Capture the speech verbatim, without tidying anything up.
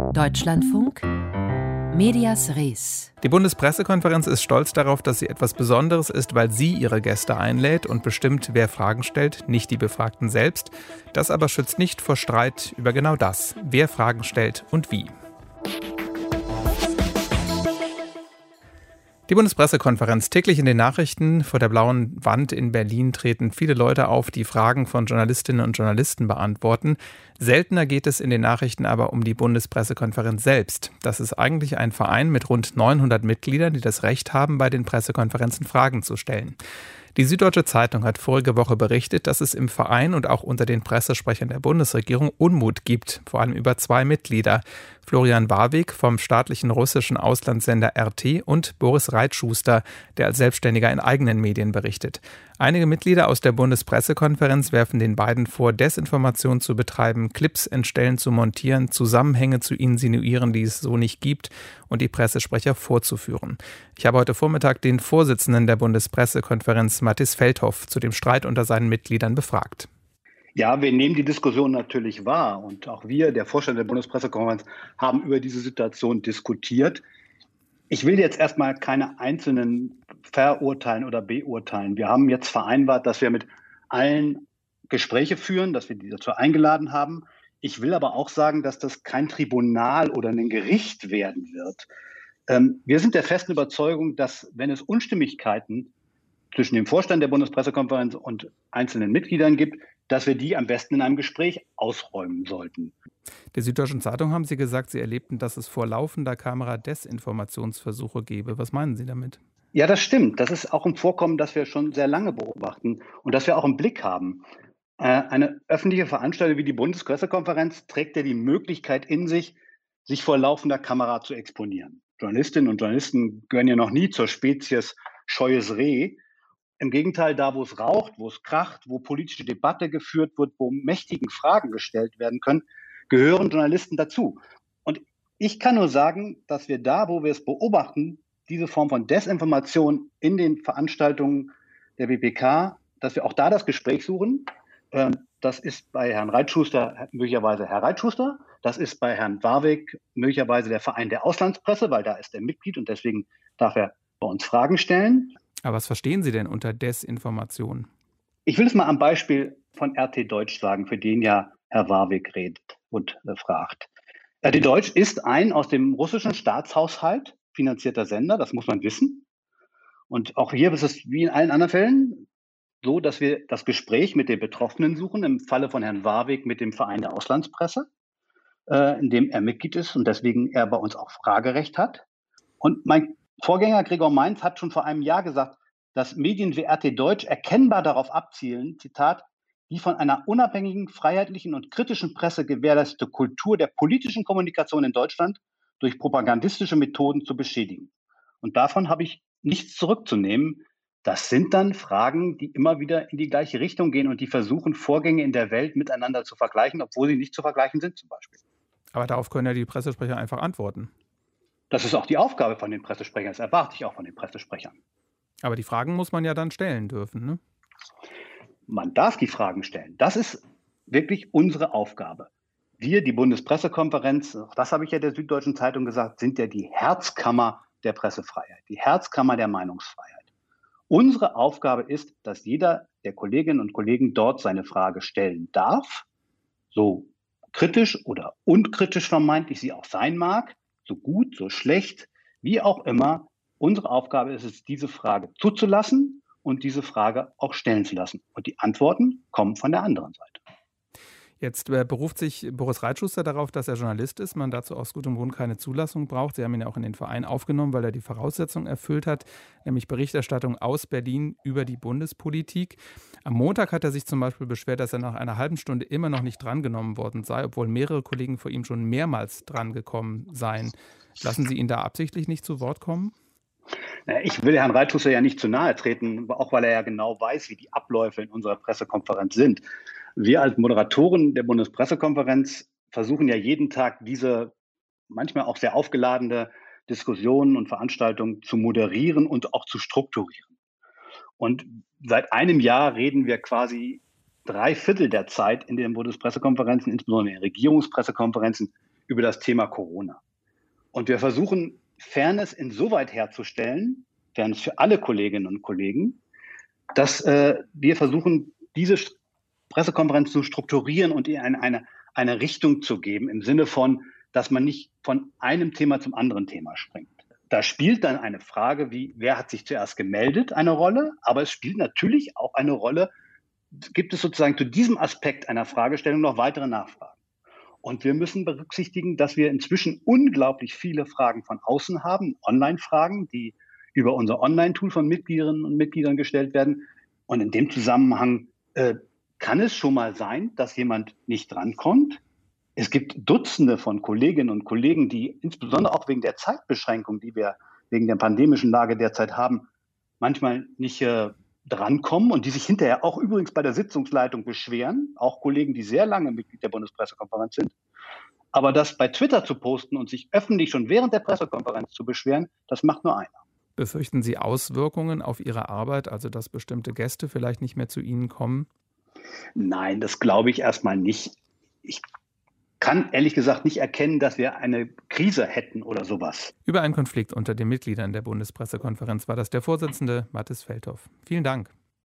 Deutschlandfunk Medias Res. Die Bundespressekonferenz ist stolz darauf, dass sie etwas Besonderes ist, weil sie ihre Gäste einlädt und bestimmt, wer Fragen stellt, nicht die Befragten selbst. Das aber schützt nicht vor Streit über genau das, wer Fragen stellt und wie. Die Bundespressekonferenz, täglich in den Nachrichten. Vor der blauen Wand in Berlin treten viele Leute auf, die Fragen von Journalistinnen und Journalisten beantworten. Seltener geht es in den Nachrichten aber um die Bundespressekonferenz selbst. Das ist eigentlich ein Verein mit rund neunhundert Mitgliedern, die das Recht haben, bei den Pressekonferenzen Fragen zu stellen. Die Süddeutsche Zeitung hat vorige Woche berichtet, dass es im Verein und auch unter den Pressesprechern der Bundesregierung Unmut gibt, vor allem über zwei Mitglieder. Florian Warwick vom staatlichen russischen Auslandssender R T und Boris Reitschuster, der als Selbstständiger in eigenen Medien berichtet. Einige Mitglieder aus der Bundespressekonferenz werfen den beiden vor, Desinformation zu betreiben, Clips entstellen zu montieren, Zusammenhänge zu insinuieren, die es so nicht gibt, und die Pressesprecher vorzuführen. Ich habe heute Vormittag den Vorsitzenden der Bundespressekonferenz, Mathis Feldhoff, zu dem Streit unter seinen Mitgliedern befragt. Ja, wir nehmen die Diskussion natürlich wahr und auch wir, der Vorstand der Bundespressekonferenz, haben über diese Situation diskutiert. Ich will jetzt erstmal keine Einzelnen verurteilen oder beurteilen. Wir haben jetzt vereinbart, dass wir mit allen Gespräche führen, dass wir die dazu eingeladen haben. Ich will aber auch sagen, dass das kein Tribunal oder ein Gericht werden wird. Ähm, wir sind der festen Überzeugung, dass, wenn es Unstimmigkeiten zwischen dem Vorstand der Bundespressekonferenz und einzelnen Mitgliedern gibt, dass wir die am besten in einem Gespräch ausräumen sollten. Der Süddeutschen Zeitung haben Sie gesagt, Sie erlebten, dass es vor laufender Kamera Desinformationsversuche gebe. Was meinen Sie damit? Ja, das stimmt. Das ist auch ein Vorkommen, das wir schon sehr lange beobachten und das wir auch im Blick haben. Eine öffentliche Veranstaltung wie die Bundespressekonferenz trägt ja die Möglichkeit in sich, sich vor laufender Kamera zu exponieren. Journalistinnen und Journalisten gehören ja noch nie zur Spezies scheues Reh. Im Gegenteil, da wo es raucht, wo es kracht, wo politische Debatte geführt wird, wo mächtigen Fragen gestellt werden können, gehören Journalisten dazu. Und ich kann nur sagen, dass wir da, wo wir es beobachten, diese Form von Desinformation in den Veranstaltungen der B P K, dass wir auch da das Gespräch suchen. Das ist bei Herrn Reitschuster möglicherweise Herr Reitschuster. Das ist bei Herrn Warwick möglicherweise der Verein der Auslandspresse, weil da ist er Mitglied und deswegen darf er bei uns Fragen stellen. Aber was verstehen Sie denn unter Desinformation? Ich will es mal am Beispiel von R T Deutsch sagen, für den ja Herr Warwick redet und äh, fragt. R T Deutsch ist ein aus dem russischen Staatshaushalt finanzierter Sender, das muss man wissen. Und auch hier ist es wie in allen anderen Fällen so, dass wir das Gespräch mit den Betroffenen suchen, im Falle von Herrn Warwick mit dem Verein der Auslandspresse, äh, in dem er Mitglied ist und deswegen er bei uns auch Fragerecht hat. Und mein Vorgänger Gregor Mainz hat schon vor einem Jahr gesagt, dass Medien wie R T Deutsch erkennbar darauf abzielen, Zitat, die von einer unabhängigen, freiheitlichen und kritischen Presse gewährleistete Kultur der politischen Kommunikation in Deutschland durch propagandistische Methoden zu beschädigen. Und davon habe ich nichts zurückzunehmen. Das sind dann Fragen, die immer wieder in die gleiche Richtung gehen und die versuchen, Vorgänge in der Welt miteinander zu vergleichen, obwohl sie nicht zu vergleichen sind zum Beispiel. Aber darauf können ja die Pressesprecher einfach antworten. Das ist auch die Aufgabe von den Pressesprechern, das erwarte ich auch von den Pressesprechern. Aber die Fragen muss man ja dann stellen dürfen, ne? Man darf die Fragen stellen. Das ist wirklich unsere Aufgabe. Wir, die Bundespressekonferenz, auch das habe ich ja der Süddeutschen Zeitung gesagt, sind ja die Herzkammer der Pressefreiheit, die Herzkammer der Meinungsfreiheit. Unsere Aufgabe ist, dass jeder der Kolleginnen und Kollegen dort seine Frage stellen darf, so kritisch oder unkritisch vermeintlich sie auch sein mag, so gut, so schlecht, wie auch immer. Unsere Aufgabe ist es, diese Frage zuzulassen und diese Frage auch stellen zu lassen. Und die Antworten kommen von der anderen Seite. Jetzt äh, beruft sich Boris Reitschuster darauf, dass er Journalist ist, man dazu aus gutem Grund keine Zulassung braucht. Sie haben ihn ja auch in den Verein aufgenommen, weil er die Voraussetzungen erfüllt hat, nämlich Berichterstattung aus Berlin über die Bundespolitik. Am Montag hat er sich zum Beispiel beschwert, dass er nach einer halben Stunde immer noch nicht drangenommen worden sei, obwohl mehrere Kollegen vor ihm schon mehrmals drangekommen seien. Lassen Sie ihn da absichtlich nicht zu Wort kommen? Ich will Herrn Reitschuster ja nicht zu nahe treten, auch weil er ja genau weiß, wie die Abläufe in unserer Pressekonferenz sind. Wir als Moderatoren der Bundespressekonferenz versuchen ja jeden Tag diese manchmal auch sehr aufgeladene Diskussionen und Veranstaltungen zu moderieren und auch zu strukturieren. Und seit einem Jahr reden wir quasi drei Viertel der Zeit in den Bundespressekonferenzen, insbesondere in den Regierungspressekonferenzen, über das Thema Corona. Und wir versuchen, Fairness insoweit herzustellen, Fairness für alle Kolleginnen und Kollegen, dass äh, wir versuchen, diese Pressekonferenz zu strukturieren und ihr eine, eine, eine Richtung zu geben, im Sinne von, dass man nicht von einem Thema zum anderen Thema springt. Da spielt dann eine Frage wie, wer hat sich zuerst gemeldet, eine Rolle, aber es spielt natürlich auch eine Rolle, gibt es sozusagen zu diesem Aspekt einer Fragestellung noch weitere Nachfragen. Und wir müssen berücksichtigen, dass wir inzwischen unglaublich viele Fragen von außen haben, Online-Fragen, die über unser Online-Tool von Mitgliederinnen und Mitgliedern gestellt werden. Und in dem Zusammenhang äh, kann es schon mal sein, dass jemand nicht drankommt. Es gibt Dutzende von Kolleginnen und Kollegen, die insbesondere auch wegen der Zeitbeschränkung, die wir wegen der pandemischen Lage derzeit haben, manchmal nicht äh, drankommen und die sich hinterher auch übrigens bei der Sitzungsleitung beschweren, auch Kollegen, die sehr lange Mitglied der Bundespressekonferenz sind. Aber das bei Twitter zu posten und sich öffentlich schon während der Pressekonferenz zu beschweren, das macht nur einer. Befürchten Sie Auswirkungen auf Ihre Arbeit, also dass bestimmte Gäste vielleicht nicht mehr zu Ihnen kommen? Nein, das glaube ich erstmal nicht. Ich kann ehrlich gesagt nicht erkennen, dass wir eine Krise hätten oder sowas. Über einen Konflikt unter den Mitgliedern der Bundespressekonferenz war das der Vorsitzende Mathis Feldhoff. Vielen Dank.